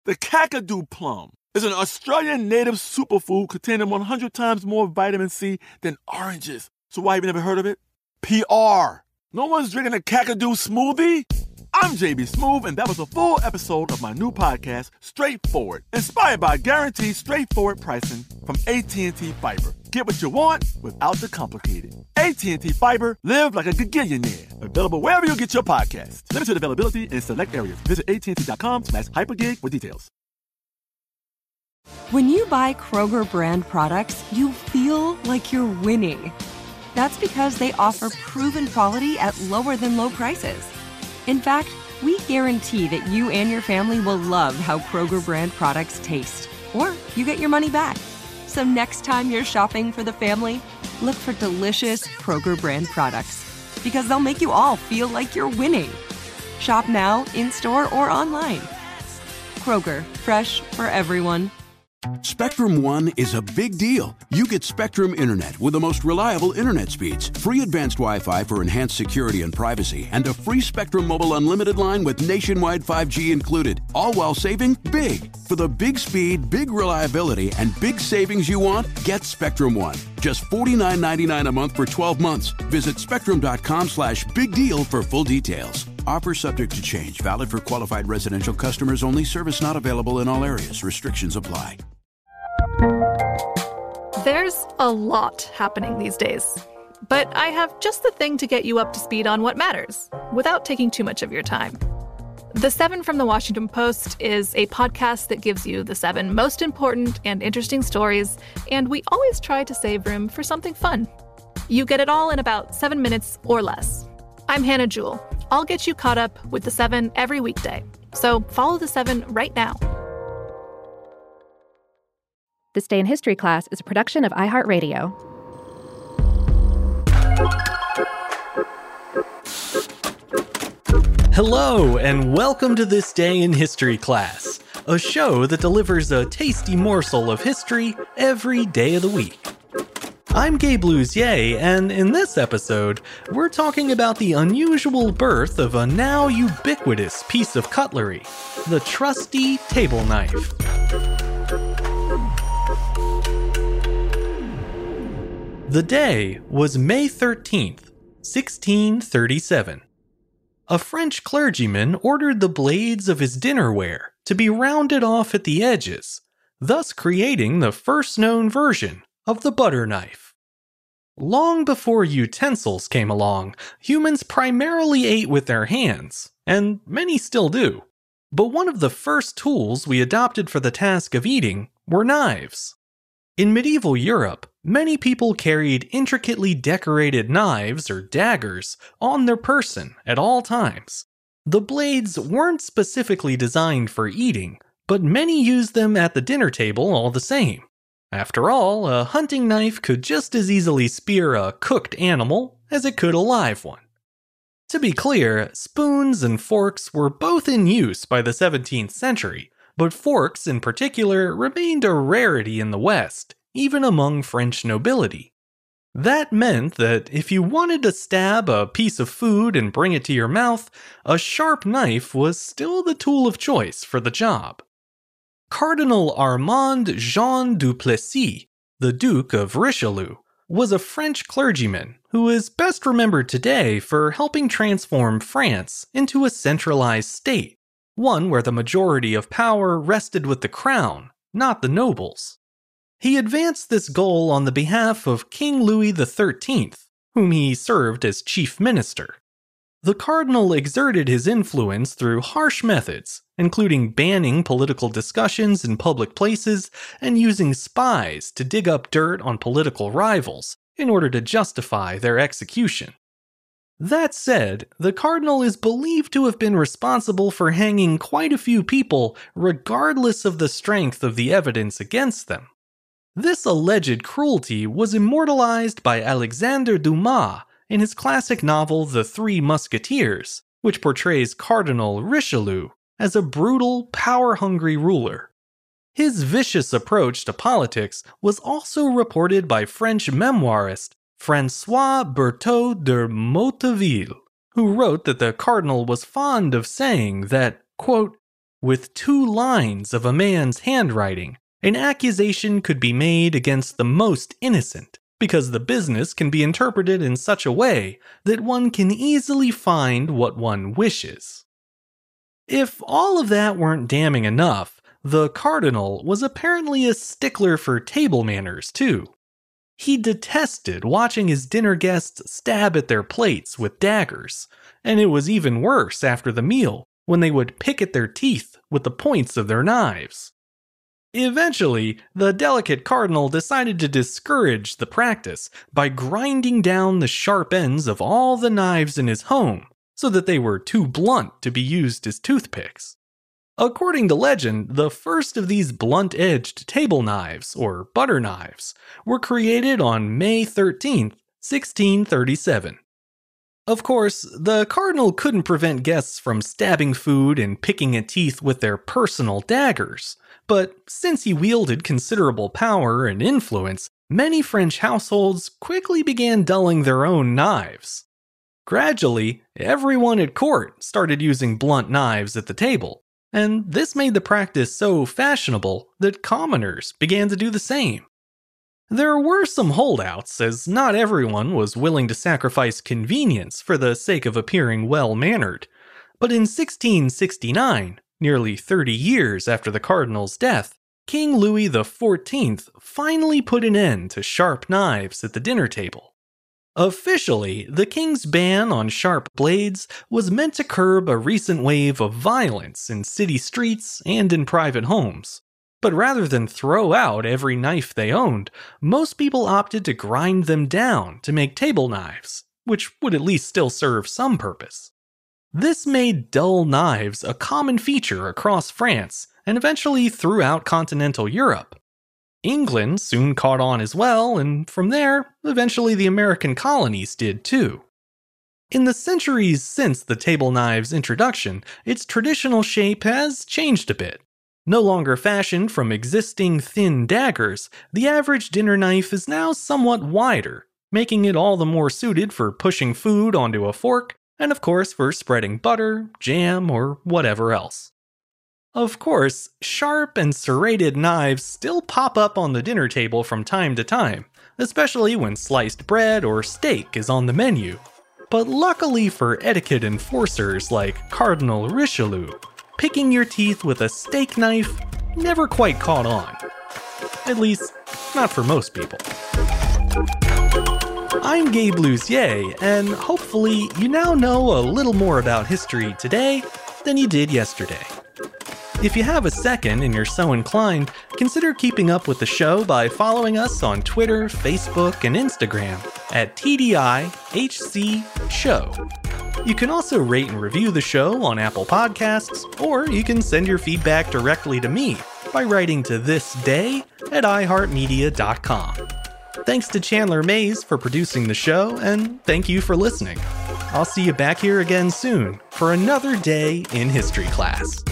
The Kakadu plum is an Australian native superfood containing 100 times more vitamin C than oranges. So why have you never heard of it? PR. No one's drinking a Kakadu smoothie? I'm JB Smoove, and that was a full episode of my new podcast, Straightforward, inspired by guaranteed straightforward pricing from AT&T Fiber. Get what you want without the complicated. AT&T Fiber, live like a gigillionaire. Available wherever you get your podcasts. Limited availability in select areas. Visit AT&T.com/hypergig for details. When you buy Kroger brand products, you feel like you're winning. That's because they offer proven quality at lower than low prices. In fact, we guarantee that you and your family will love how Kroger brand products taste, or you get your money back. So next time you're shopping for the family, look for delicious Kroger brand products, because they'll make you all feel like you're winning. Shop now, in-store, or online. Kroger, fresh for everyone. Spectrum One is a big deal. You get Spectrum Internet with the most reliable internet speeds, free advanced Wi-Fi for enhanced security and privacy, and a free Spectrum Mobile Unlimited line with nationwide 5G included, all while saving big. For the big speed, big reliability, and big savings you want, get Spectrum One. Just $49.99 a month for 12 months. Visit spectrum.com/big deal for full details. Offer subject to change. Valid for qualified residential customers only. Service not available in all areas. Restrictions apply. There's a lot happening these days, but I have just the thing to get you up to speed on what matters, without taking too much of your time. The 7 from the Washington Post is a podcast that gives you the 7 most important and interesting stories, and we always try to save room for something fun. You get it all in about 7 minutes or less. I'm Hannah Jewell. I'll get you caught up with the 7 every weekday. So follow the 7 right now. This Day in History Class is a production of iHeartRadio. Hello, and welcome to This Day in History Class, a show that delivers a tasty morsel of history every day of the week. I'm Gabe Luzier, and in this episode, we're talking about the unusual birth of a now ubiquitous piece of cutlery, the trusty table knife. The day was May 13th, 1637. A French clergyman ordered the blades of his dinnerware to be rounded off at the edges, thus creating the first known version of the butter knife. Long before utensils came along, humans primarily ate with their hands, and many still do. But one of the first tools we adopted for the task of eating were knives. In medieval Europe, many people carried intricately decorated knives or daggers on their person at all times. The blades weren't specifically designed for eating, but many used them at the dinner table all the same. After all, a hunting knife could just as easily spear a cooked animal as it could a live one. To be clear, spoons and forks were both in use by the 17th century, but forks in particular remained a rarity in the West, even among French nobility. That meant that if you wanted to stab a piece of food and bring it to your mouth, a sharp knife was still the tool of choice for the job. Cardinal Armand Jean du Plessis, the Duke of Richelieu, was a French clergyman who is best remembered today for helping transform France into a centralized state, one where the majority of power rested with the crown, not the nobles. He advanced this goal on the behalf of King Louis XIII, whom he served as chief minister. The cardinal exerted his influence through harsh methods, including banning political discussions in public places and using spies to dig up dirt on political rivals in order to justify their execution. That said, the cardinal is believed to have been responsible for hanging quite a few people regardless of the strength of the evidence against them. This alleged cruelty was immortalized by Alexandre Dumas in his classic novel The Three Musketeers, which portrays Cardinal Richelieu as a brutal, power-hungry ruler. His vicious approach to politics was also reported by French memoirist François Berthaud de Motteville, who wrote that the cardinal was fond of saying that, quote, with 2 lines of a man's handwriting, an accusation could be made against the most innocent, because the business can be interpreted in such a way that one can easily find what one wishes. If all of that weren't damning enough, the cardinal was apparently a stickler for table manners too. He detested watching his dinner guests stab at their plates with daggers, and it was even worse after the meal when they would pick at their teeth with the points of their knives. Eventually, the delicate cardinal decided to discourage the practice by grinding down the sharp ends of all the knives in his home so that they were too blunt to be used as toothpicks. According to legend, the first of these blunt-edged table knives, or butter knives, were created on May 13th, 1637. Of course, the cardinal couldn't prevent guests from stabbing food and picking at teeth with their personal daggers, but since he wielded considerable power and influence, many French households quickly began dulling their own knives. Gradually, everyone at court started using blunt knives at the table, and this made the practice so fashionable that commoners began to do the same. There were some holdouts, as not everyone was willing to sacrifice convenience for the sake of appearing well-mannered, but in 1669, nearly 30 years after the cardinal's death, King Louis XIV finally put an end to sharp knives at the dinner table. Officially, the king's ban on sharp blades was meant to curb a recent wave of violence in city streets and in private homes. But rather than throw out every knife they owned, most people opted to grind them down to make table knives, which would at least still serve some purpose. This made dull knives a common feature across France and eventually throughout continental Europe. England soon caught on as well, and from there, eventually the American colonies did too. In the centuries since the table knife's introduction, its traditional shape has changed a bit. No longer fashioned from existing thin daggers, the average dinner knife is now somewhat wider, making it all the more suited for pushing food onto a fork, and of course for spreading butter, jam, or whatever else. Of course, sharp and serrated knives still pop up on the dinner table from time to time, especially when sliced bread or steak is on the menu. But luckily for etiquette enforcers like Cardinal Richelieu, picking your teeth with a steak knife never quite caught on. At least, not for most people. I'm Gabe Luzier, and hopefully you now know a little more about history today than you did yesterday. If you have a second and you're so inclined, consider keeping up with the show by following us on Twitter, Facebook, and Instagram at TDIHC You can also rate and review the show on Apple Podcasts, or you can send your feedback directly to me by writing to thisday@iheartmedia.com. Thanks to Chandler Mays for producing the show, and thank you for listening. I'll see you back here again soon for another day in history class.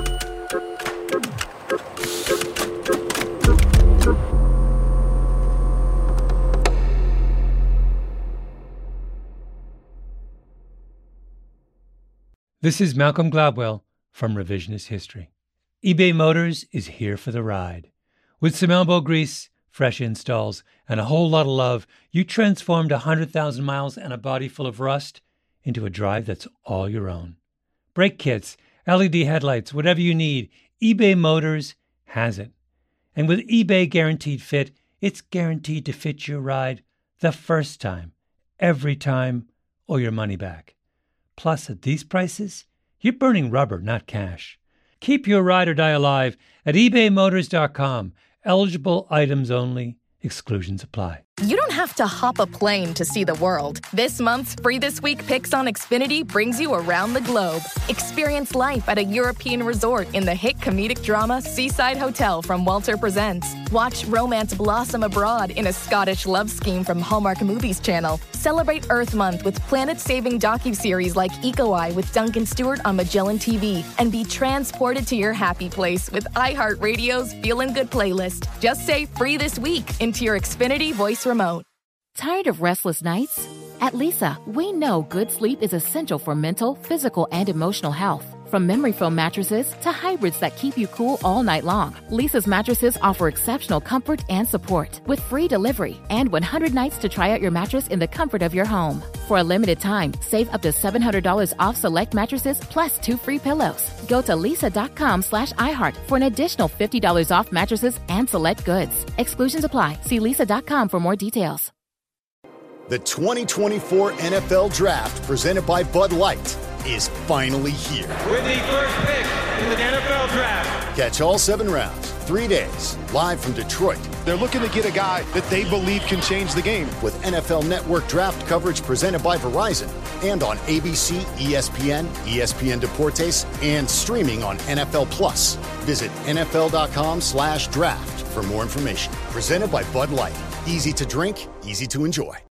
This is Malcolm Gladwell from Revisionist History. eBay Motors is here for the ride. With some elbow grease, fresh installs, and a whole lot of love, you transformed 100,000 miles and a body full of rust into a drive that's all your own. Brake kits, LED headlights, whatever you need, eBay Motors has it. And with eBay Guaranteed Fit, it's guaranteed to fit your ride the first time, every time, or your money back. Plus, at these prices, you're burning rubber, not cash. Keep your ride or die alive at ebaymotors.com. Eligible items only. Exclusions apply. You don't have to hop a plane to see the world. This month's Free This Week Picks on Xfinity brings you around the globe. Experience life at a European resort in the hit comedic drama Seaside Hotel from Walter Presents. Watch romance blossom abroad in a Scottish love scheme from Hallmark Movies Channel. Celebrate Earth Month with planet-saving docuseries like Eco Eye with Duncan Stewart on Magellan TV. And be transported to your happy place with iHeartRadio's Feelin' Good playlist. Just say Free This Week into your Xfinity voice remote. Tired of restless nights? At Leesa, we know good sleep is essential for mental, physical, and emotional health. From memory foam mattresses to hybrids that keep you cool all night long, Leesa's mattresses offer exceptional comfort and support with free delivery and 100 nights to try out your mattress in the comfort of your home. For a limited time, save up to $700 off select mattresses plus 2 free pillows. Go to leesa.com/iHeart for an additional $50 off mattresses and select goods. Exclusions apply. See leesa.com for more details. The 2024 NFL Draft, presented by Bud Light, is finally here. With the first pick in the NFL Draft. Catch all 7 rounds, 3 days, live from Detroit. They're looking to get a guy that they believe can change the game. With NFL Network draft coverage presented by Verizon and on ABC, ESPN, ESPN Deportes, and streaming on NFL Plus. Visit NFL.com/draft for more information. Presented by Bud Light. Easy to drink, easy to enjoy.